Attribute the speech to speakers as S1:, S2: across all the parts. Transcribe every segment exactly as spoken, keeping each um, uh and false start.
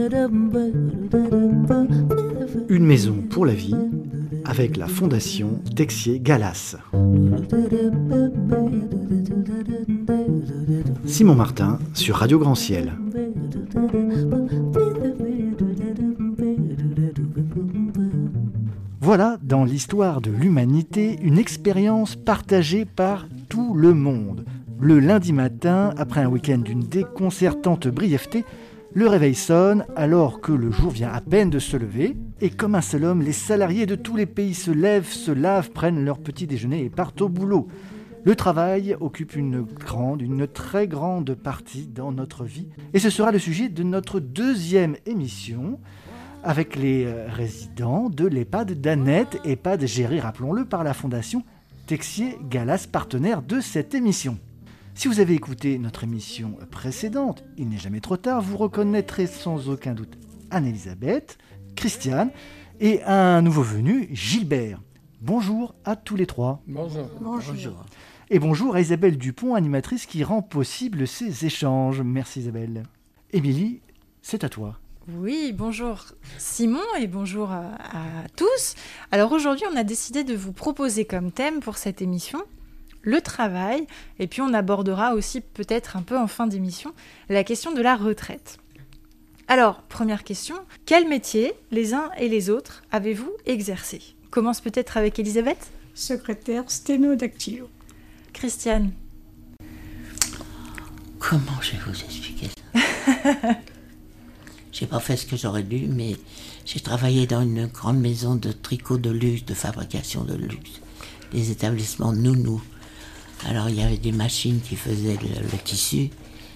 S1: Une maison pour la vie avec la Fondation Texier Galas. Simon Martin sur Radio Grand Ciel. Voilà, dans l'histoire de l'humanité, une expérience partagée par tout le monde. Le lundi matin, après un week-end d'une déconcertante brièveté, le réveil sonne alors que le jour vient à peine de se lever et comme un seul homme, les salariés de tous les pays se lèvent, se lavent, prennent leur petit déjeuner et partent au boulot. Le travail occupe une grande, une très grande partie dans notre vie et ce sera le sujet de notre deuxième émission avec les résidents de l'EHPAD d'Annette, EHPAD géré, rappelons-le, par la Fondation Texier Galas, partenaire de cette émission. Si vous avez écouté notre émission précédente, il n'est jamais trop tard, vous reconnaîtrez sans aucun doute Anne-Elisabeth, Christiane et un nouveau venu, Gilbert. Bonjour à tous les trois.
S2: Bonjour.
S3: Bonjour.
S2: Bonjour.
S1: Et bonjour à Isabelle Dupont, animatrice qui rend possible ces échanges. Merci Isabelle. Émilie, c'est à toi.
S3: Oui, bonjour Simon et bonjour à, à tous. Alors aujourd'hui, on a décidé de vous proposer comme thème pour cette émission le travail, et puis on abordera aussi peut-être un peu en fin d'émission la question de la retraite. Alors, première question, quel métier les uns et les autres avez-vous exercé ? On commence peut-être avec Elisabeth ?
S4: Secrétaire sténodactylo.
S3: Christiane ?
S2: Comment je vais vous expliquer ça ? J'ai pas fait ce que j'aurais dû, mais j'ai travaillé dans une grande maison de tricot de luxe, de fabrication de luxe, des établissements Nounou. Alors il y avait des machines qui faisaient le, le tissu,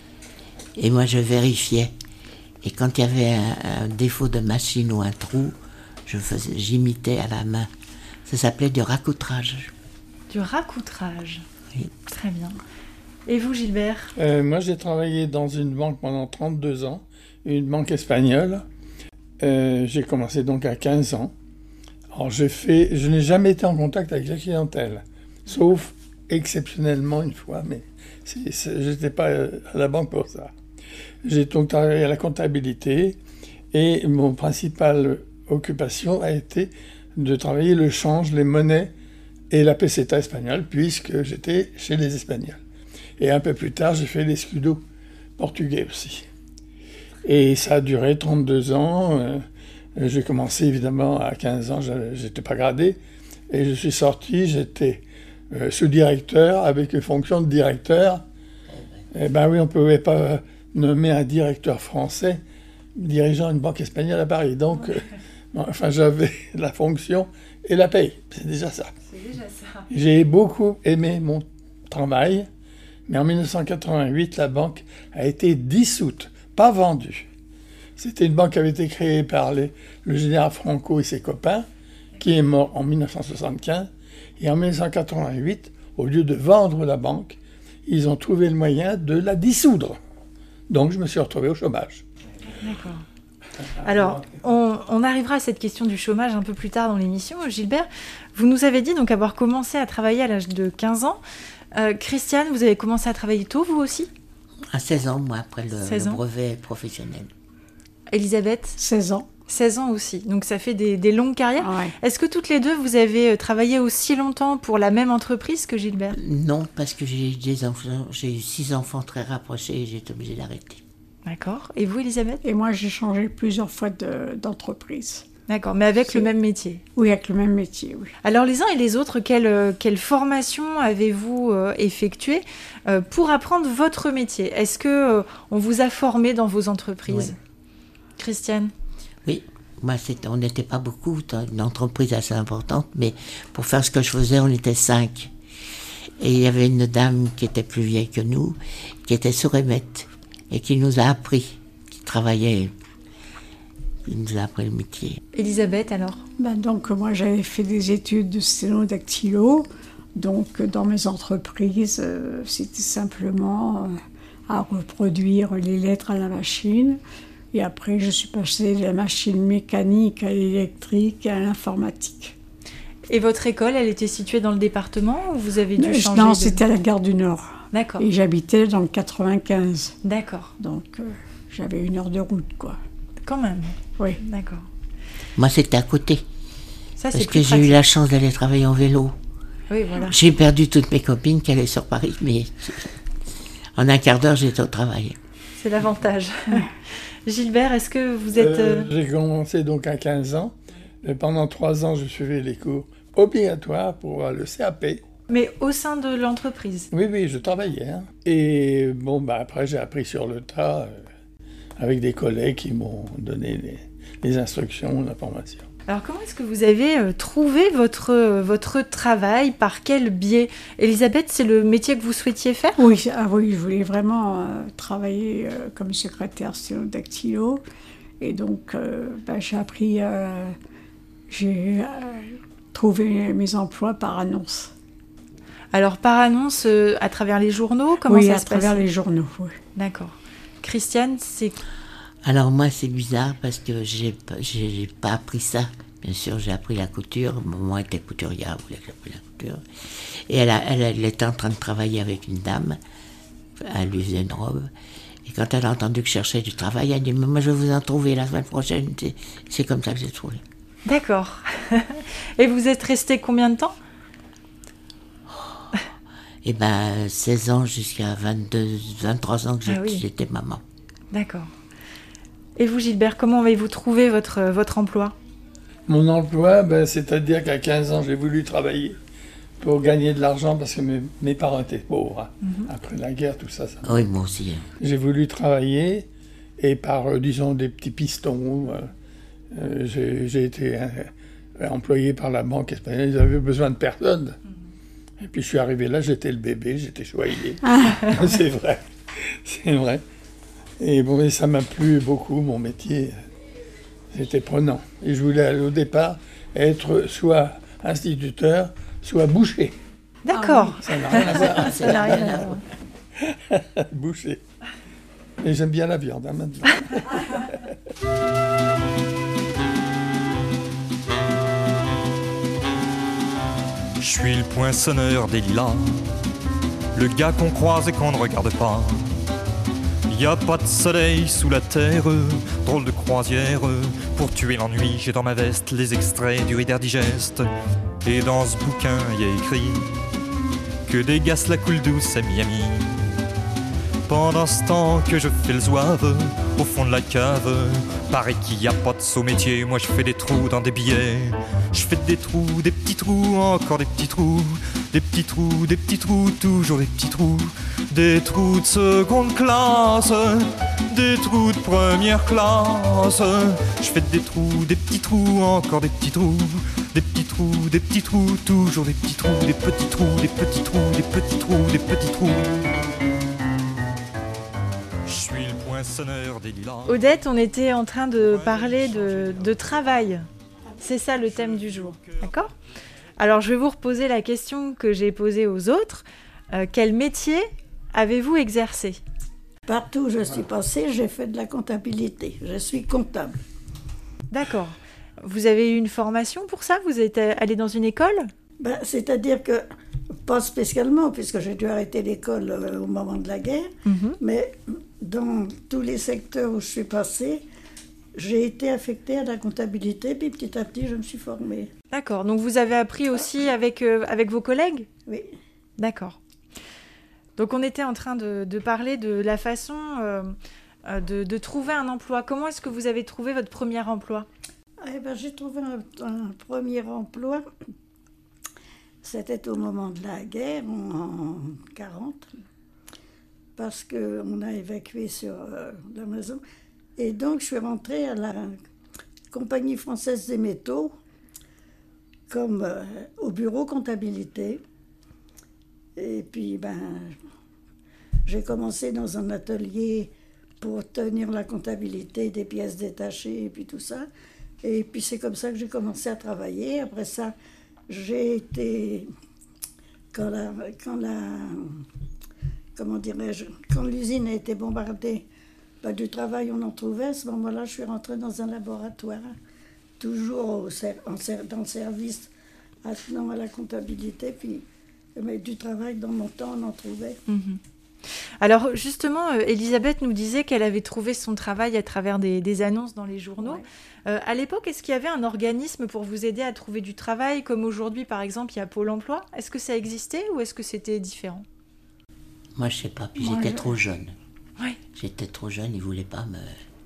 S2: et moi je vérifiais. Et quand il y avait un, un défaut de machine ou un trou, je faisais, j'imitais à la main. Ça s'appelait du racoutrage.
S3: Du racoutrage.
S2: Oui.
S3: Très bien. Et vous, Gilbert ?
S5: euh, Moi, j'ai travaillé dans une banque pendant trente-deux ans, une banque espagnole. Euh, j'ai commencé donc à quinze ans. Alors, j'ai fait, je n'ai jamais été en contact avec la clientèle, sauf exceptionnellement une fois, mais c'est, c'est, je n'étais pas à la banque pour ça. J'ai donc travaillé à la comptabilité et mon principale occupation a été de travailler le change, les monnaies et la peseta espagnole, puisque j'étais chez les Espagnols. Et un peu plus tard, j'ai fait les scudos portugais aussi. Et ça a duré trente-deux ans. Euh, j'ai commencé évidemment à quinze ans, je n'étais pas gradé. Et je suis sorti, j'étais euh, sous-directeur avec une fonction de directeur. Eh ben oui, on ne pouvait pas nommer un directeur français dirigeant une banque espagnole à Paris. Donc, euh, enfin, j'avais la fonction et la paye. C'est déjà ça.
S3: C'est déjà ça.
S5: J'ai beaucoup aimé mon travail, mais en dix-neuf cent quatre-vingt-huit, la banque a été dissoute, pas vendue. C'était une banque qui avait été créée par les, le général Franco et ses copains, qui est mort en dix-neuf cent soixante-quinze. Et en dix-neuf cent quatre-vingt-huit, au lieu de vendre la banque, ils ont trouvé le moyen de la dissoudre. Donc, je me suis retrouvé au chômage.
S3: D'accord. Alors, on, on arrivera à cette question du chômage un peu plus tard dans l'émission. Gilbert, vous nous avez dit donc avoir commencé à travailler à l'âge de quinze ans. Euh, Christiane, vous avez commencé à travailler tôt, vous aussi ?
S2: À seize ans, moi, après le,
S3: seize
S2: le
S3: ans.
S2: brevet professionnel.
S3: Elisabeth ?
S4: seize ans.
S3: seize ans aussi, donc ça fait des, des longues carrières.
S4: Ouais.
S3: Est-ce que toutes les deux, vous avez travaillé aussi longtemps pour la même entreprise que Gilbert ?
S2: Non, parce que j'ai eu des enfants, j'ai eu six enfants très rapprochés et j'ai été obligée d'arrêter.
S3: D'accord. Et vous, Elisabeth ?
S4: Et moi, j'ai changé plusieurs fois de, d'entreprise.
S3: D'accord, mais avec
S4: C'est-
S3: le même métier.
S4: Oui, avec le même métier, oui.
S3: Alors les uns et les autres, quelle, euh, quelle formation avez-vous euh, effectuée euh, pour apprendre votre métier ? Est-ce que euh, on vous a formé dans vos entreprises ? Christiane ?
S2: Oui, moi, c'était, on n'était pas beaucoup, c'était une entreprise assez importante, mais pour faire ce que je faisais, on était cinq. Et il y avait une dame qui était plus vieille que nous, qui était sourémette, et qui nous a appris, qui travaillait, qui nous a appris le métier.
S3: Elisabeth, alors ?
S4: Ben donc, moi, j'avais fait des études de sténodactylo. Donc, dans mes entreprises, euh, c'était simplement euh, à reproduire les lettres à la machine. Et après, je suis passée de la machine mécanique à l'électrique et à l'informatique.
S3: Et votre école, elle était située dans le département ou vous avez dû
S4: Euh,
S3: changer
S4: Non,
S3: de...
S4: c'était à la gare du Nord.
S3: D'accord,
S4: Et j'habitais dans le quatre-vingt-quinze.
S3: d'accord.
S4: Donc, euh, j'avais une heure de route, quoi.
S3: Quand même.
S4: Oui.
S3: D'accord.
S2: Moi, c'était à côté.
S3: Ça,
S2: Parce
S3: c'est
S2: que
S3: plus
S2: j'ai eu
S3: pratique.
S2: la chance d'aller travailler en vélo.
S3: Oui, voilà.
S2: J'ai perdu toutes mes copines qui allaient sur Paris, mais en un quart d'heure, j'étais au travail.
S3: C'est l'avantage. Gilbert, est-ce que vous êtes...
S5: Euh,
S3: euh,
S5: j'ai commencé donc à quinze ans. Et pendant trois ans, je suivais les cours obligatoires pour euh, le C A P.
S3: Mais au sein de l'entreprise?
S5: Oui, oui, je travaillais. Hein. Et bon, bah, après, j'ai appris sur le tas euh, avec des collègues qui m'ont donné les, les instructions, l'information.
S3: Alors, comment est-ce que vous avez euh, trouvé votre, euh, votre travail? Par quel biais? Elisabeth, c'est le métier que vous souhaitiez faire?
S4: Oui, ah oui, je voulais vraiment euh, travailler euh, comme secrétaire sténodactylo. Et donc, euh, bah, j'ai appris, euh, j'ai euh, trouvé mes emplois par annonce.
S3: Alors, par annonce, euh, à travers les journaux, comment
S4: oui,
S3: ça
S4: à
S3: se
S4: travers
S3: passe?
S4: les journaux, oui.
S3: D'accord. Christiane, c'est...
S2: Alors moi, c'est bizarre parce que j'ai pas- j'ai j'ai pas appris ça. Bien sûr, j'ai appris la couture. Maman était couturière, elle voulait que j'apprenne la couture. Et elle, a- elle, elle était en train de travailler avec une dame. Elle lui faisait une robe. Et quand elle a entendu que je cherchais du travail, elle a dit « Mais moi, je vais vous en trouver la semaine prochaine. » C'est- C'est comme ça que j'ai trouvé.
S3: D'accord. Et vous êtes resté combien de temps?
S2: Et ben, seize ans jusqu'à vingt-deux, vingt-trois ans que j'ai-
S3: Ah oui.
S2: j'étais maman.
S3: D'accord. Et vous, Gilbert, comment avez-vous trouvé votre, votre emploi?
S5: Mon emploi, ben, c'est-à-dire qu'à quinze ans, j'ai voulu travailler pour gagner de l'argent parce que mes, mes parents étaient pauvres. Hein.
S3: Mhm.
S5: Après la guerre, tout ça, ça.
S2: Oui, moi aussi.
S5: J'ai voulu travailler et par, euh, disons, des petits pistons, euh, euh, j'ai j'ai été euh, employé par la banque espagnole. Ils avaient besoin de personne. Et puis je suis arrivé là, j'étais le bébé, j'étais choyé. C'est vrai, c'est vrai. Et bon, et ça m'a plu beaucoup, mon métier. C'était prenant. Et je voulais au départ être soit instituteur, soit boucher.
S3: D'accord.
S5: Ça n'a rien à voir.
S3: Ça n'a rien à voir.
S5: Boucher. Et j'aime bien la viande, hein, maintenant.
S6: Je suis le poinçonneur des lilas, le gars qu'on croise et qu'on ne regarde pas. Y a pas de soleil sous la terre, drôle de croisière. Pour tuer l'ennui, j'ai dans ma veste les extraits du Reader Digest. Et dans ce bouquin, y a écrit que des gars la coule douce à Miami. Pendant ce temps que je fais le zouave au fond de la cave, paraît qu'il y a pas de saut métier. Moi je fais des trous dans des billets. Je fais des trous, des petits trous, encore des petits trous. Des petits trous, des petits trous, toujours des petits trous. Des trous de seconde classe, des trous de première classe. Je fais des trous, des petits trous, encore des petits trous. Des petits trous, des petits trous, toujours des petits trous. Des petits trous, des petits trous, des petits trous, des petits trous. Je suis le poinçonneur des lilas.
S3: Odette, on était en train de parler de, de travail. C'est ça le thème du jour, d'accord? Alors je vais vous reposer la question que j'ai posée aux autres. Euh, quel métier avez-vous exercé?
S7: Partout où je suis passée, j'ai fait de la comptabilité. Je suis comptable.
S3: D'accord. Vous avez eu une formation pour ça? Vous êtes allé dans une école?
S7: Ben, c'est-à-dire que, pas spécialement, puisque j'ai dû arrêter l'école euh, au moment de la guerre,
S3: Mhm.
S7: mais dans tous les secteurs où je suis passée, j'ai été affectée à la comptabilité, puis petit à petit, je me suis formée.
S3: D'accord. Donc vous avez appris aussi avec, euh, avec vos collègues?
S7: Oui.
S3: D'accord. Donc on était en train de, de parler de la façon euh, euh, de, de trouver un emploi. Comment est-ce que vous avez trouvé votre premier emploi?
S7: Eh ben, j'ai trouvé un, un premier emploi. C'était au moment de la guerre, en quarante, parce qu'on a évacué sur euh, la maison. Et donc, je suis rentrée à la Compagnie française des métaux, comme euh, au bureau comptabilité. Et puis, ben, j'ai commencé dans un atelier pour tenir la comptabilité des pièces détachées et puis tout ça. Et puis, c'est comme ça que j'ai commencé à travailler. Après ça, j'ai été... Quand la... Quand la comment dirais-je? Quand l'usine a été bombardée, ben, du travail, on en trouvait. À ce moment-là, je suis rentrée dans un laboratoire, toujours au ser... en ser... dans le service attenant à la comptabilité. Puis, mais du travail, dans mon temps, on en trouvait.
S3: Mhm. Alors justement, euh, Elisabeth nous disait qu'elle avait trouvé son travail à travers des, des annonces dans les journaux.
S4: Ouais.
S3: Euh, à l'époque, est-ce qu'il y avait un organisme pour vous aider à trouver du travail, comme aujourd'hui par exemple il y a Pôle emploi? Est-ce que ça existait ou est-ce que c'était différent?
S2: Moi, je sais pas, puis
S4: Moi,
S2: j'étais
S4: je-
S2: trop jeune.
S3: Oui.
S2: J'étais trop jeune, ils voulaient pas me...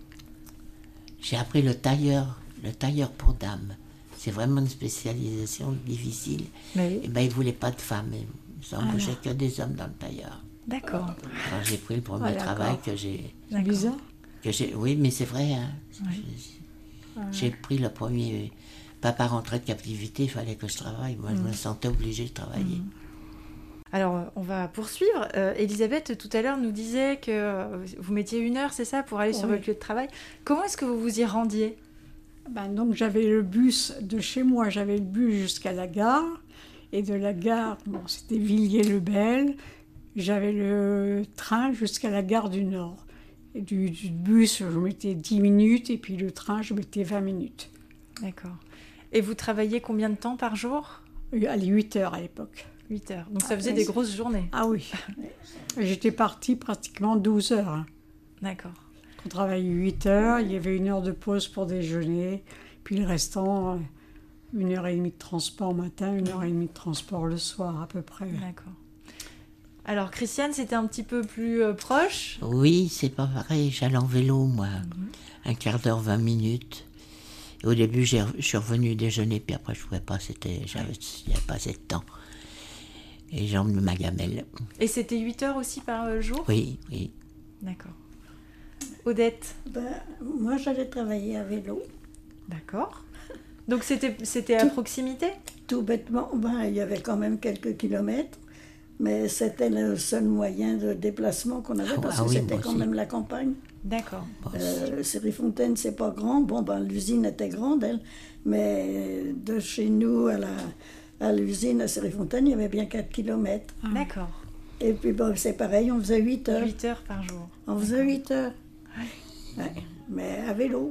S2: J'ai appris le tailleur, le tailleur pour dames. C'est vraiment une spécialisation difficile.
S3: Mais
S2: Et ben, ils voulaient pas de femmes. Ils embauchaient que des hommes dans le tailleur.
S3: d'accord.
S2: Alors, j'ai pris le premier
S4: Ah, d'accord.
S2: travail que j'ai...
S4: C'est bizarre.
S2: Que j'ai... Oui, mais c'est vrai, hein.
S3: Ouais.
S2: J'ai- J'ai pris le premier... Pas par entrée de captivité, il fallait que je travaille. Moi, je me sentais obligée de travailler.
S3: Alors, euh, on va poursuivre. Euh, Elisabeth, tout à l'heure, nous disait que euh, vous mettiez une heure, c'est ça, pour aller sur
S4: Oui.
S3: votre lieu de travail. Comment est-ce que vous vous y rendiez?
S4: Ben, donc j'avais le bus de chez moi, j'avais le bus jusqu'à la gare. Et de la gare, bon, c'était Villiers-le-Bel. J'avais le train jusqu'à la gare du Nord. Et du, du bus, je mettais dix minutes. Et puis le train, je mettais vingt minutes.
S3: D'accord. Et vous travailliez combien de temps par jour?
S4: Euh, Allez, huit heures à l'époque.
S3: huit heures. Donc ça
S4: Ah,
S3: faisait
S4: oui,
S3: des
S4: c'est-
S3: grosses journées.
S4: Ah oui. Et j'étais partie pratiquement douze heures. hein.
S3: D'accord.
S4: On travaillait huit heures, il y avait une heure de pause pour déjeuner, puis le restant, euh, une heure et demie de transport matin, une heure et demie de transport le soir à peu près.
S3: D'accord. Alors, Christiane, c'était un petit peu plus euh, proche.
S2: Oui, c'est pas pareil. J'allais en vélo, moi. Un quart d'heure, vingt minutes. Et au début, j'ai- je suis revenu déjeuner, puis après, je pouvais pas. C'était, j'avais, il n'y avait pas assez de temps. Et j'ai emmené ma gamelle.
S3: Et c'était huit heures aussi par euh, jour?
S2: Oui, oui.
S3: D'accord. Odette?
S7: Ben, moi, j'allais travailler à vélo.
S3: D'accord. Donc c'était, c'était à
S7: Tout-
S3: proximité?
S7: Tout bêtement, ben, il y avait quand même quelques kilomètres, mais c'était le seul moyen de déplacement qu'on avait
S2: Ah,
S7: parce
S2: ah
S7: que
S2: oui,
S7: c'était
S2: moi
S7: quand
S2: aussi.
S7: même la campagne.
S3: D'accord.
S7: Euh, Série-Fontaine, c'est pas grand. Bon, ben, l'usine était grande, elle, mais de chez nous à, la, à l'usine à Série-Fontaine, il y avait bien quatre kilomètres.
S3: D'accord.
S7: Et puis, bon, c'est pareil, on faisait huit heures.
S3: huit heures par jour.
S7: On faisait huit heures. Ouais, mais à vélo.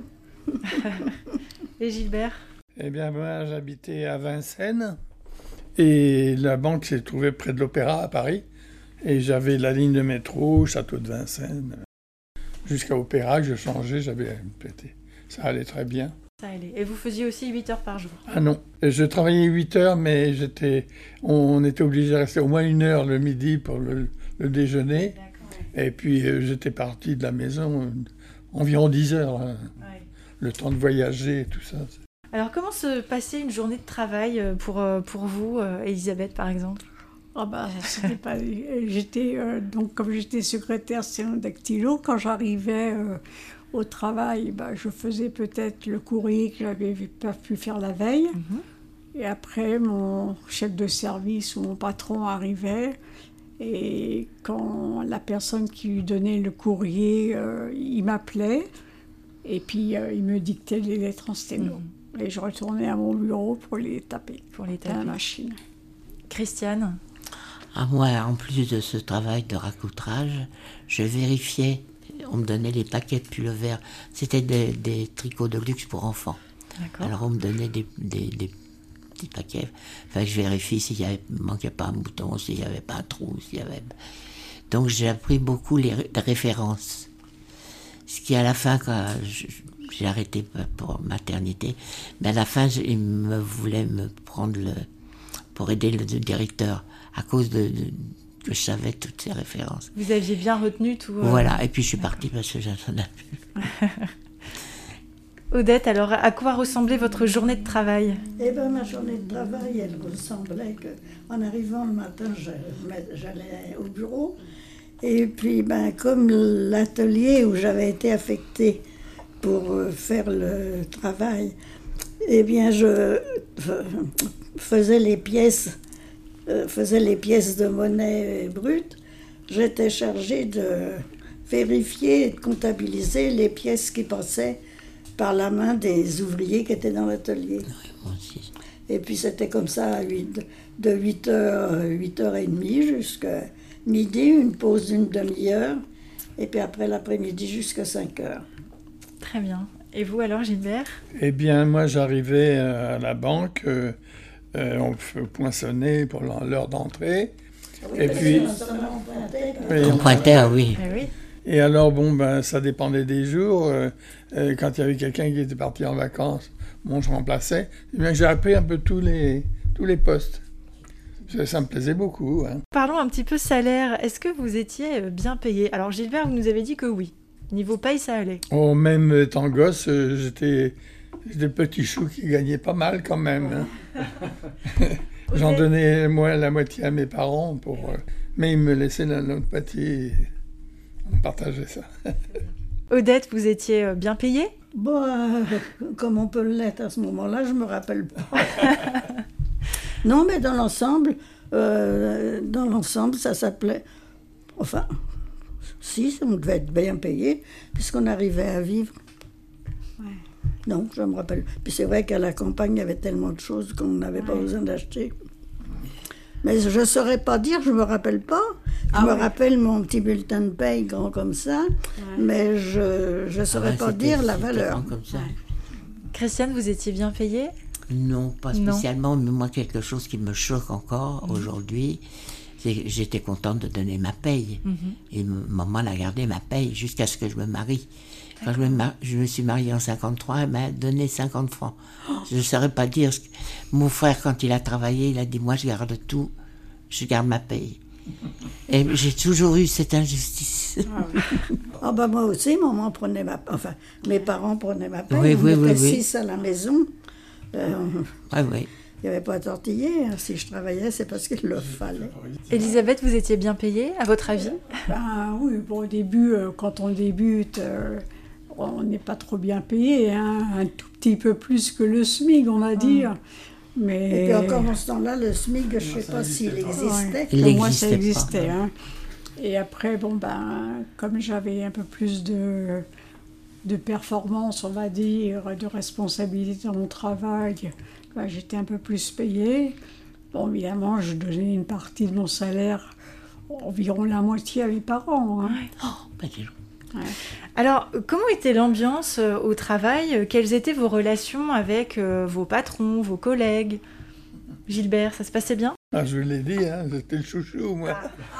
S3: Et Gilbert?
S5: Eh bien, moi, j'habitais à Vincennes et la banque s'est trouvée près de l'Opéra à Paris. Et j'avais la ligne de métro, Château de Vincennes, jusqu'à Opéra que je changeais, j'avais pété. Ça allait très bien.
S3: Ça allait. Et vous faisiez aussi huit heures par jour?
S5: Ah non, et je travaillais huit heures, mais j'étais, on était obligé de rester au moins une heure le midi pour le, le déjeuner. Et puis euh, j'étais parti de la maison euh, environ dix heures, hein.
S3: Ouais.
S5: Le temps de voyager et tout ça.
S3: Alors, comment se passait une journée de travail euh, pour, euh, pour vous, euh, Elisabeth, par exemple?
S4: Ah bah, c'était pas... J'étais, euh, donc, comme j'étais secrétaire sténodactylo, quand j'arrivais euh, au travail, bah, je faisais peut-être le courrier que j'avais pas pu faire la veille.
S3: Mhm.
S4: Et après, mon chef de service ou mon patron arrivait. Et quand la personne qui lui donnait le courrier, euh, il m'appelait. Et puis, euh, il me dictait les lettres en sténo. Et je retournais à mon bureau pour les taper
S3: Pour les
S4: à la
S3: taper.
S4: machine.
S3: Christiane?
S2: Ah, moi, en plus de ce travail de racoutrage, je vérifiais. On me donnait les paquets de pulls verts. C'était des, des tricots de luxe pour enfants.
S3: D'accord.
S2: Alors on me donnait des, des, des petits paquets. Enfin, je vérifie s'il y avait, manquait pas un bouton, s'il n'y avait pas un trou, s'il y avait. Donc j'ai appris beaucoup les ré- références. Ce qui à la fin, quand je- j'ai arrêté pour maternité, mais à la fin, je- il me voulait me prendre le, pour aider le directeur à cause de, de- que je savais toutes ces références.
S3: Vous aviez bien retenu tout. euh,
S2: Voilà. Et puis je suis partie parce que j'en ai plus.
S3: Odette, alors à quoi ressemblait votre journée de travail?
S7: Eh bien, ma journée de travail, elle ressemblait que, en arrivant le matin, je- j'allais au bureau. Et puis, ben, comme l'atelier où j'avais été affectée pour euh, faire le travail, eh bien, je f- faisais les pièces, euh, faisais les pièces de monnaie brute. J'étais chargée de vérifier et de comptabiliser les pièces qui passaient par la main des ouvriers qui étaient dans l'atelier.
S2: Moi aussi.
S7: Et puis c'était comme ça à huit de huit heures, huit heures trente jusqu'à midi, une pause d'une demi-heure, et puis après l'après-midi jusqu'à cinq heures.
S3: Très bien. Et vous alors, Gilbert?
S5: Eh bien, moi, j'arrivais euh, à la banque, euh, euh, on me poinçonnait pour l'heure d'entrée. Et puis, oui,
S2: On pointait, ah oui.
S3: Eh oui.
S5: et alors, bon, ben, ça dépendait des jours. Euh, euh, quand il y avait quelqu'un qui était parti en vacances, bon, je remplaçais. Eh bien, j'ai appris un peu tous les, tous les postes. Ça, ça me plaisait beaucoup. Hein.
S3: Parlons un petit peu salaire. Est-ce que vous étiez euh, bien payé? Alors Gilbert, vous nous avez dit que oui. Niveau paye, ça allait.
S5: Oh, même étant gosse, euh, j'étais, j'étais le petit chou qui gagnait pas mal quand même. Hein. J'en donnais moi la moitié à mes parents, pour, euh, mais ils me laissaient la l'autre moitié. On partageait ça.
S3: Odette, vous étiez euh, bien payée?
S7: Bon, euh, comme on peut l'être à ce moment-là, je me rappelle pas. Non, mais dans l'ensemble, euh, dans l'ensemble, ça s'appelait... Enfin, si, on devait être bien payé, puisqu'on arrivait à vivre.
S4: Ouais.
S7: Non, je me rappelle. Puis c'est vrai qu'à la campagne, il y avait tellement de choses qu'on n'avait pas
S4: Ouais.
S7: besoin d'acheter. Mais je ne saurais pas dire, je ne me rappelle pas. Je
S4: Ah
S7: me
S4: oui.
S7: rappelle mon petit bulletin de paye grand comme ça, mais je ne saurais
S2: Ah ouais,
S7: pas
S2: c'était-
S7: dire la
S2: c'était
S7: valeur.
S2: grand comme ça.
S3: Christiane, vous étiez bien payée?
S2: Non, pas
S3: Non.
S2: spécialement, mais moi, quelque chose qui me choque encore aujourd'hui, c'est que j'étais contente de donner ma paye. Et m- maman a gardé ma paye jusqu'à ce que je me marie. Quand je me, mar- je me suis mariée en cinquante-trois, elle m'a donné cinquante francs. Je ne saurais pas dire. Ce que... Mon frère, quand il a travaillé, il a dit, moi, je garde tout, je garde ma paye. Et j'ai toujours eu cette injustice.
S7: Ah ben moi aussi, maman prenait ma... Enfin, mes parents prenaient ma paye.
S2: Oui,
S7: on
S2: oui,
S7: était
S2: oui, oui.
S7: six à la maison. Euh,
S2: Ouais, ouais.
S7: Il n'y avait pas à tortiller. hein. Si je travaillais, c'est parce qu'il le fallait.
S3: Elisabeth, vous étiez bien payée, à votre avis?
S4: Ben oui, bon, au début, euh, quand on débute, euh, on n'est pas trop bien payé, hein, un tout petit peu plus que le SMIC, on va dire. Mais
S7: Et puis encore dans ce temps-là, le SMIC, je ne sais pas s'il existait.
S2: Il
S4: pour moi, ça
S2: n'existait pas.
S4: existait. Hein. Et après, bon, ben, comme j'avais un peu plus de, de performance, on va dire, de responsabilité dans mon travail, ben, j'étais un peu plus payée. Bon, évidemment, je donnais une partie de mon salaire, environ la moitié à mes parents. Hein.
S2: Oh, bah, dis donc.
S3: Alors, euh, comment était l'ambiance euh, au travail? Quelles étaient vos relations avec euh, vos patrons, vos collègues? Gilbert, ça se passait bien?
S5: Ah, je vous l'ai dit, hein, c'était le chouchou, moi.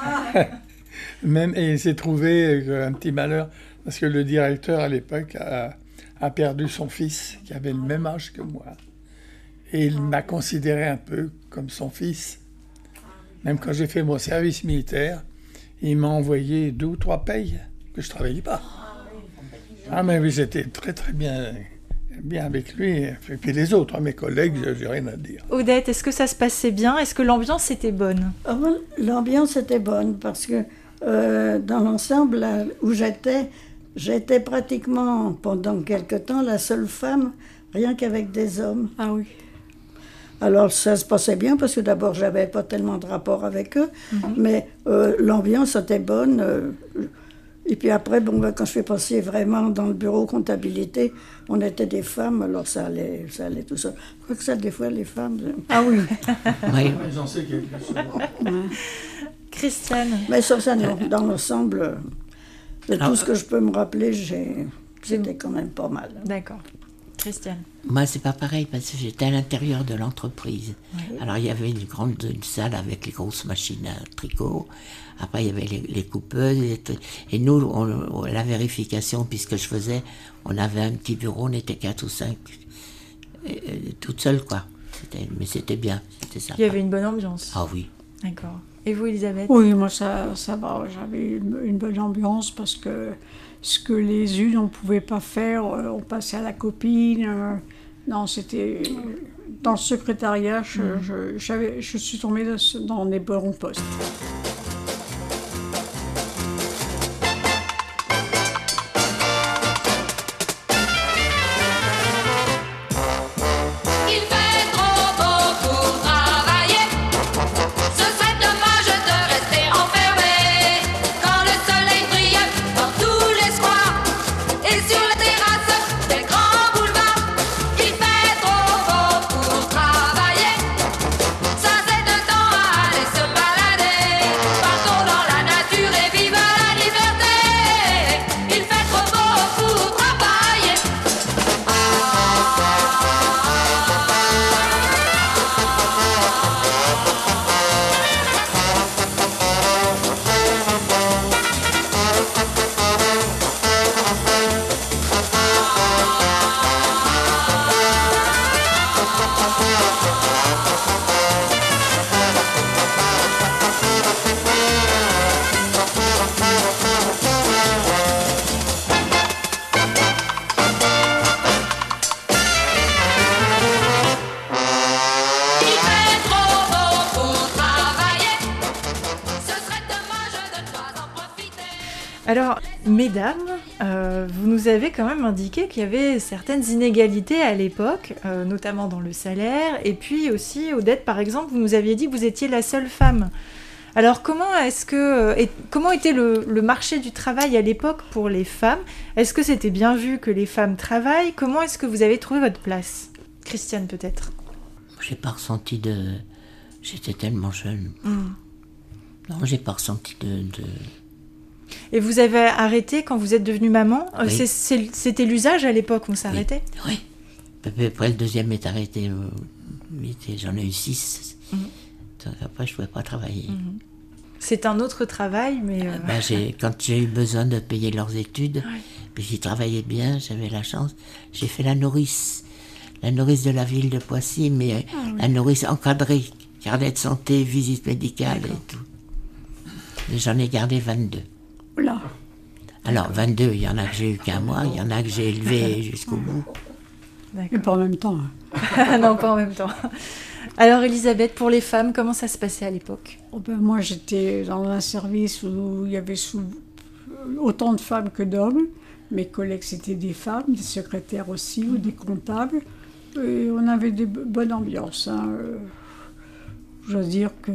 S5: Même, et il s'est trouvé euh, un petit malheur, parce que le directeur, à l'époque, a, a perdu son fils, qui avait le même âge que moi. Et il m'a considéré un peu comme son fils. Même quand j'ai fait mon service militaire, il m'a envoyé deux ou trois payes que je ne travaillais pas. Ah, mais oui, j'étais très, très bien, bien avec lui. Et puis les autres, mes collègues, je n'ai rien à dire.
S3: Odette, est-ce que ça se passait bien? Est-ce que l'ambiance était bonne?
S7: Ah bon, l'ambiance était bonne parce que euh, dans l'ensemble là, où j'étais, j'étais pratiquement pendant quelque temps la seule femme, rien qu'avec des hommes.
S4: Ah oui.
S7: Alors ça se passait bien parce que d'abord j'avais pas tellement de rapport avec eux, mais euh, l'ambiance était bonne. euh, et puis après, bon, ben, quand je suis passée vraiment dans le bureau comptabilité, on était des femmes, alors ça allait, ça allait tout seul. Je crois que ça, des fois, les femmes... euh,
S4: Ah oui.
S2: Ouais.
S5: J'en sais quelque chose.
S3: Christiane,
S7: Mais sauf ça, non. Dans l'ensemble, euh, de
S2: Alors,
S7: tout ce que je peux me rappeler, j'ai... c'était quand même pas mal.
S3: d'accord. Christiane.
S2: Moi, c'est pas pareil parce que j'étais à l'intérieur de l'entreprise. Alors, il y avait une grande une salle avec les grosses machines à tricot. Après, il y avait les, les coupeuses. Et, et nous, on- on- la vérification, puisque je faisais, on avait un petit bureau, on était quatre ou cinq, et- et toutes seules, quoi. C'était- mais c'était bien, c'était ça.
S3: Il y avait une bonne ambiance.
S2: Ah oui.
S3: D'accord. Et vous, Elisabeth?
S4: Oui, moi ça, ça va, j'avais une, une bonne ambiance parce que ce que les unes on pouvait pas faire, euh, on passait à la copine. euh, non, c'était dans le secrétariat, je, je, j'avais- je suis tombée dans, ce- dans des bons postes.
S8: Il fait trop beau pour travailler. Ce serait dommage de rester enfermé. Quand le soleil brille dans tous les squares et sur les terrasses des grands boulevards. Il fait trop beau pour travailler. Ça c'est de temps à aller se balader.
S3: Alors, mesdames, euh, vous nous avez quand même indiqué qu'il y avait certaines inégalités à l'époque, euh, notamment dans le salaire, et puis aussi, Odette, par exemple, vous nous aviez dit que vous étiez la seule femme. Alors, comment est-ce que, et, comment était le, le marché du travail à l'époque pour les femmes ? Est-ce que c'était bien vu que les femmes travaillent ? Comment est-ce que vous avez trouvé votre place ? Christiane, peut-être ?
S2: J'ai pas ressenti de... J'étais tellement jeune.
S3: Mmh.
S2: Non, j'ai pas ressenti de... de...
S3: Et vous avez arrêté quand vous êtes devenue maman ?
S2: Oui.
S3: c'est, c'est, C'était l'usage à l'époque, on s'arrêtait ?
S2: Oui. oui. Après, le deuxième est arrêté. J'en ai eu six. Mmh. Donc après, je ne pouvais pas travailler.
S3: Mmh. C'est un autre travail, mais... Euh...
S2: Ben, j'ai, quand j'ai eu besoin de payer leurs études,
S3: ouais.
S2: puis j'y travaillais bien, j'avais la chance, j'ai fait la nourrice. La nourrice de la ville de Poissy, mais ah, oui. la nourrice encadrée, carnet de santé, visite médicale D'accord. et tout. Et j'en ai gardé vingt-deux.
S4: Oula.
S2: Alors, vingt-deux, il y en a que j'ai eu qu'un mois, il y en a que j'ai élevé jusqu'au bout.
S4: D'accord. Mais pas en même temps.
S3: Non, pas en même temps. Alors, Elisabeth, pour les femmes, comment ça se passait à l'époque ?
S4: Oh ben, moi, j'étais dans un service où il y avait sous... autant de femmes que d'hommes. Mes collègues, c'était des femmes, des secrétaires aussi, ou des comptables. Et on avait des bonnes ambiances. Hein. Je veux dire que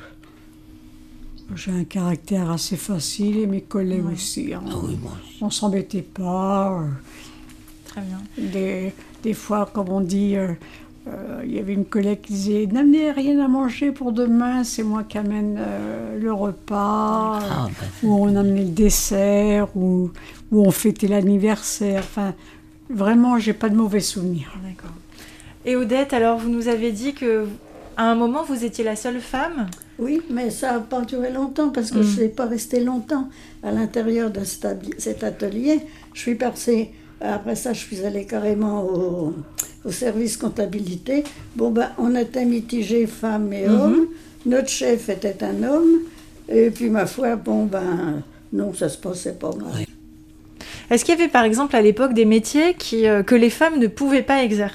S4: j'ai un caractère assez facile et mes collègues ouais. aussi. Hein.
S2: Ah oui,
S4: on ne s'embêtait pas.
S3: Très bien.
S4: Des, des fois, comme on dit, euh, euh, il y avait une collègue qui disait « N'amenez rien à manger pour demain, c'est moi qui amène euh, le repas.
S2: Ah, »
S4: ben. Ou on amenait le dessert, ou, ou on fêtait l'anniversaire. Enfin, vraiment, j'ai pas de mauvais souvenirs.
S3: D'accord. Et Odette, alors vous nous avez dit que à un moment vous étiez la seule femme ?
S7: Oui, mais ça n'a pas duré longtemps parce que mmh. je ne suis pas restée longtemps à l'intérieur de cet atelier. Je suis passée, après ça je suis allée carrément au, au service comptabilité. Bon ben on était mitigés femmes et mmh. hommes, notre chef était un homme, et puis ma foi, bon ben non, ça se passait pas mal. Oui.
S3: Est-ce qu'il y avait par exemple à l'époque des métiers qui, euh, que les femmes ne pouvaient pas exercer ?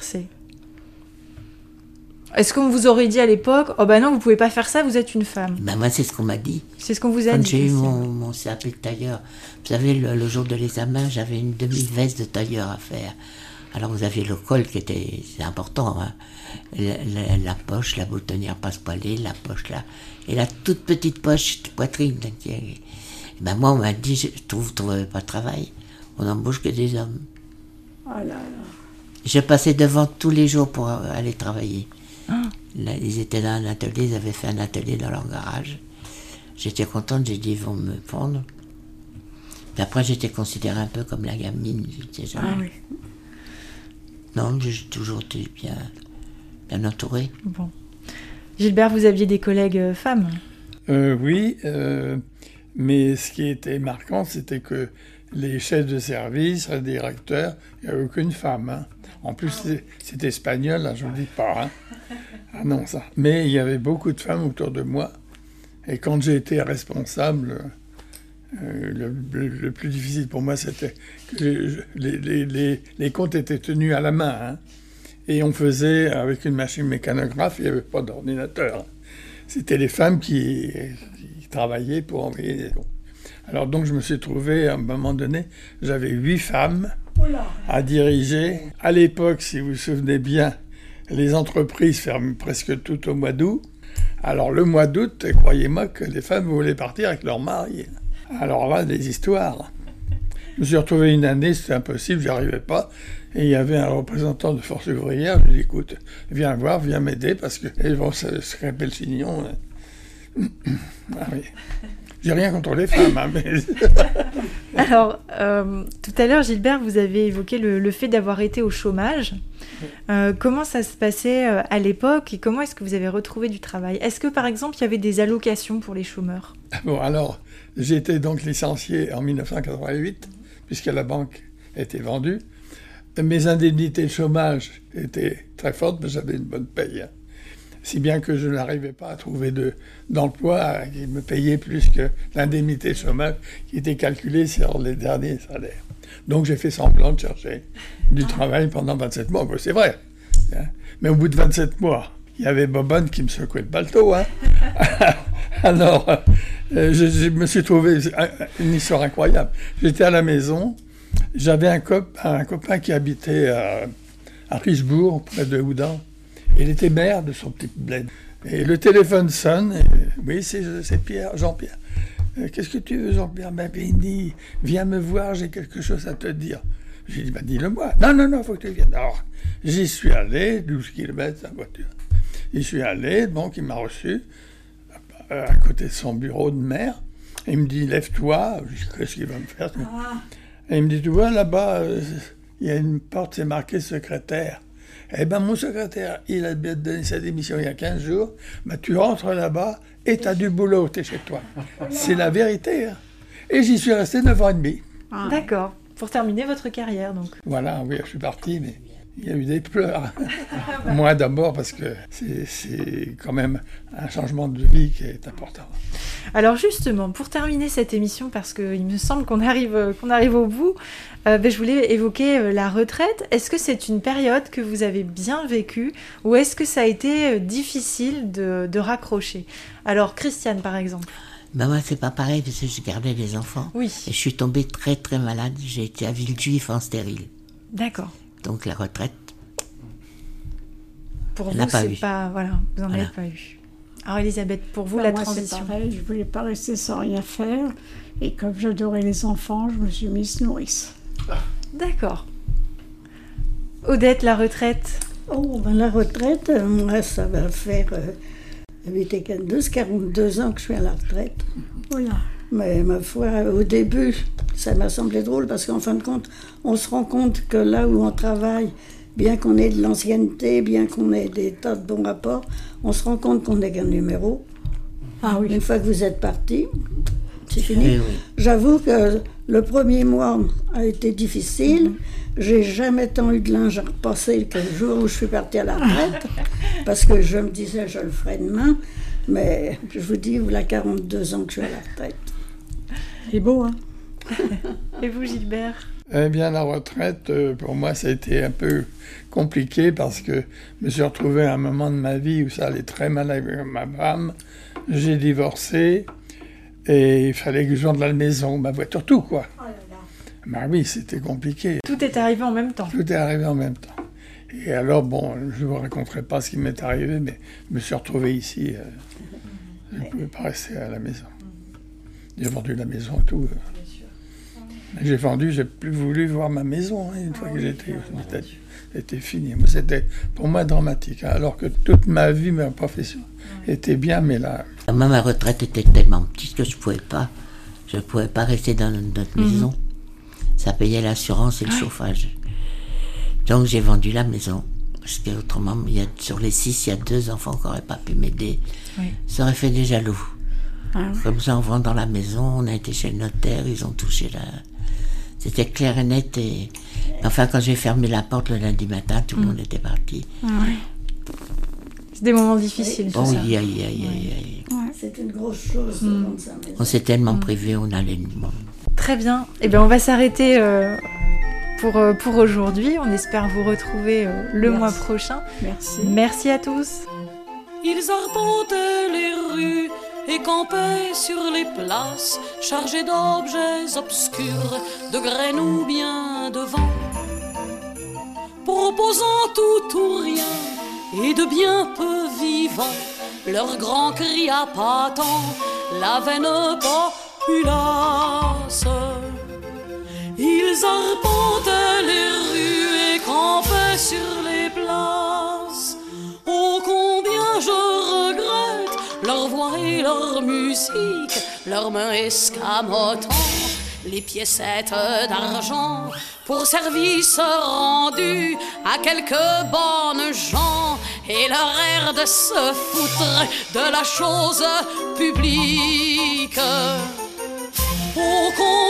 S3: Est-ce qu'on vous aurait dit à l'époque, oh ben non, vous pouvez pas faire ça, vous êtes une femme ?
S2: Ben moi, c'est ce qu'on m'a dit.
S3: C'est ce qu'on vous a
S2: Quand
S3: dit.
S2: Quand j'ai eu mon, mon C A P de tailleur, vous savez, le, le jour de l'examen, j'avais une demi-veste de tailleur à faire. Alors vous aviez le col qui était, c'est important, hein. la, la, la poche, la boutonnière passe-poilée, la poche là, et la toute petite poche de poitrine. Ben moi, on m'a dit, je trouve, vous trouvez pas de travail, on n'embauche que des hommes.
S4: Oh là là.
S2: Je passais devant tous les jours pour aller travailler. Là, ils étaient dans un atelier, ils avaient fait un atelier dans leur garage. J'étais contente, j'ai dit ils vont me prendre. Puis après, j'étais considérée un peu comme la gamine. J'étais jamais...
S3: Ah oui.
S2: Non, j'ai toujours été bien, bien entourée.
S3: Bon. Gilbert, vous aviez des collègues femmes ?
S5: euh, Oui, euh, mais ce qui était marquant, c'était que les chefs de service, les directeurs, il n'y avait aucune femme. Hein. En plus, c'est, c'est espagnol, là, je ne vous dis pas. Hein. Ah non, ça. Mais il y avait beaucoup de femmes autour de moi. Et quand j'ai été responsable, euh, le, le, le plus difficile pour moi, c'était que les, les, les, les comptes étaient tenus à la main. Hein. Et on faisait avec une machine mécanographe, il n'y avait pas d'ordinateur. C'était les femmes qui, qui travaillaient pour envoyer les comptes. Alors donc je me suis trouvé, à un moment donné, j'avais huit femmes à diriger. À l'époque, si vous vous souvenez bien, les entreprises ferment presque toutes au mois d'août. Alors le mois d'août, croyez-moi que les femmes voulaient partir avec leur mari. Alors là, des histoires. Je me suis retrouvé une année, c'était impossible, j'y arrivais pas. Et il y avait un représentant de Force ouvrière, je lui ai dit, écoute, viens voir, viens m'aider, parce qu'elles vont se, se crêper le chignon. Ah oui. J'ai rien contre les femmes, hein, mais...
S3: Alors, euh, tout à l'heure, Gilbert, vous avez évoqué le, le fait d'avoir été au chômage. Euh, comment ça se passait euh, à l'époque et comment est-ce que vous avez retrouvé du travail ? Est-ce que, par exemple, il y avait des allocations pour les chômeurs ?
S5: Bon, alors, j'ai été donc licencié en dix-neuf cent quatre-vingt-huit, puisque la banque était vendue. Mes indemnités de chômage étaient très fortes, mais j'avais une bonne paye. Hein. Si bien que je n'arrivais pas à trouver de, d'emploi qui me payait plus que l'indemnité de chômage qui était calculée sur les derniers salaires. Donc j'ai fait semblant de chercher du travail pendant vingt-sept mois. Bon, c'est vrai. Hein. Mais au bout de vingt-sept mois, il y avait Bobonne qui me secouait le balto. Hein. Alors, Euh, je, je me suis trouvé une histoire incroyable. J'étais à la maison, j'avais un, cop, un copain qui habitait à, à Richebourg, près de Houdan. Il était maire de son petit bled. Et le téléphone sonne. Et, oui, c'est, c'est Pierre, Jean-Pierre. Euh, Qu'est-ce que tu veux, Jean-Pierre? Ben, il dit, viens me voir, j'ai quelque chose à te dire. J'ai dit, ben, dis-le-moi. Non, non, non, il faut que tu viennes. Alors, j'y suis allé, douze kilomètres en voiture. J'y suis allé, donc il m'a reçu à côté de son bureau de maire. Il me dit, lève-toi. Je dis, qu'est-ce qu'il va me faire? Ah. Et il me dit, tu vois, là-bas, il euh, y a une porte, c'est marqué secrétaire. Eh bien, mon secrétaire, il a donné sa démission il y a quinze jours. Ben, tu rentres là-bas et tu as du boulot, tu es chez toi. C'est la vérité. Hein. Et j'y suis resté neuf ans et demi.
S3: Ah. D'accord. Pour terminer votre carrière, donc.
S5: Voilà, oui, je suis parti, mais il y a eu des pleurs. Moi, d'abord, parce que c'est, c'est quand même un changement de vie qui est important.
S3: Alors justement, pour terminer cette émission, parce qu'il me semble qu'on arrive, qu'on arrive au bout, euh, ben, je voulais évoquer euh, la retraite. Est-ce que c'est une période que vous avez bien vécue ou est-ce que ça a été euh, difficile de, de raccrocher? Alors, Christiane, par exemple.
S2: Ben moi, c'est pas pareil parce que je gardais les enfants.
S3: Oui.
S2: Et je suis tombée très très malade. J'ai été à Villejuif en stérile.
S3: D'accord.
S2: Donc la retraite,
S3: pour
S2: elle
S3: vous,
S2: pas
S3: c'est
S2: eu.
S3: pas... Voilà, vous n'en
S2: Voilà.
S3: avez pas eu. Alors Elisabeth, pour vous,
S4: Ben,
S3: la
S4: moi,
S3: transition.
S4: c'est pareil, je ne voulais pas rester sans rien faire. Et comme j'adorais les enfants, je me suis mise nourrice.
S3: D'accord. Odette, la retraite.
S7: Oh, ben la retraite, euh, moi, ça va faire euh, huit et douze, quarante-deux ans que je suis à la retraite.
S4: Voilà.
S7: Mais ma foi, au début, ça m'a semblé drôle parce qu'en fin de compte, on se rend compte que là où on travaille, bien qu'on ait de l'ancienneté, bien qu'on ait des tas de bons rapports, on se rend compte qu'on n'est qu'un numéro.
S4: Ah oui.
S7: Une fois que vous êtes parti, c'est fini.
S2: Eh oui.
S7: J'avoue que le premier mois a été difficile. J'ai jamais tant eu de linge à repasser que le jour où je suis partie à la retraite, parce que je me disais je le ferai demain. Mais je vous dis, voilà quarante-deux ans que je suis à la retraite.
S4: C'est beau, hein?
S3: Et vous, Gilbert?
S5: Eh bien, la retraite, euh, pour moi, ça a été un peu compliqué parce que je me suis retrouvé à un moment de ma vie où ça allait très mal avec ma femme. J'ai divorcé et il fallait que je vende la maison, ma voiture, tout, quoi.
S3: Oh là là.
S5: Ben oui, c'était compliqué.
S3: Tout est arrivé en même temps.
S5: Tout est arrivé en même temps. Et alors, bon, je ne vous raconterai pas ce qui m'est arrivé, mais je me suis retrouvé ici. Euh, je ne pouvais pas rester à la maison. J'ai vendu la maison et tout. J'ai vendu, j'ai plus voulu voir ma maison, hein, une fois que j'étais, c'était, c'était fini. Moi, c'était pour moi dramatique, hein, alors que toute ma vie, ma profession était bien, mais là...
S2: Moi, ma retraite était tellement petite que je ne pouvais pas. Je ne pouvais pas rester dans notre
S3: Mhm.
S2: maison. Ça payait l'assurance et le chauffage. Donc j'ai vendu la maison. Parce qu'autrement, il y a, sur les six, il y a deux enfants qui n'auraient pas pu m'aider.
S3: Oui.
S2: Ça aurait fait des jaloux.
S4: Ah oui.
S2: Comme ça, en vendant la maison, on a été chez le notaire, ils ont touché la... C'était clair et net. Et... Enfin, quand j'ai fermé la porte le lundi matin, tout le monde était parti.
S3: Ah ouais. C'est des moments difficiles, tout
S2: Oh,
S3: ça.
S2: aïe, aïe, aïe, aïe, aïe.
S7: C'est une grosse chose de vendre sa maison.
S2: On s'est tellement privé, on allait... Bon.
S3: Très bien. Eh bien, on va s'arrêter euh, pour, euh, pour aujourd'hui. On espère vous retrouver euh, le
S4: Merci.
S3: mois prochain.
S4: Merci.
S3: Merci à tous.
S9: Ils arpentaient les rues et campaient sur les places, chargés d'objets obscurs, de graines ou bien de vent, proposant tout ou rien et de bien peu vivants. Leur grand cri appâtant la veine populace. Ils arpentaient les rues et campaient sur les places. Oh, combien je regrette leur voix et leur musique, leurs mains escamotant les piécettes d'argent pour service rendu à quelques bonnes gens et leur air de se foutre de la chose publique. Oh,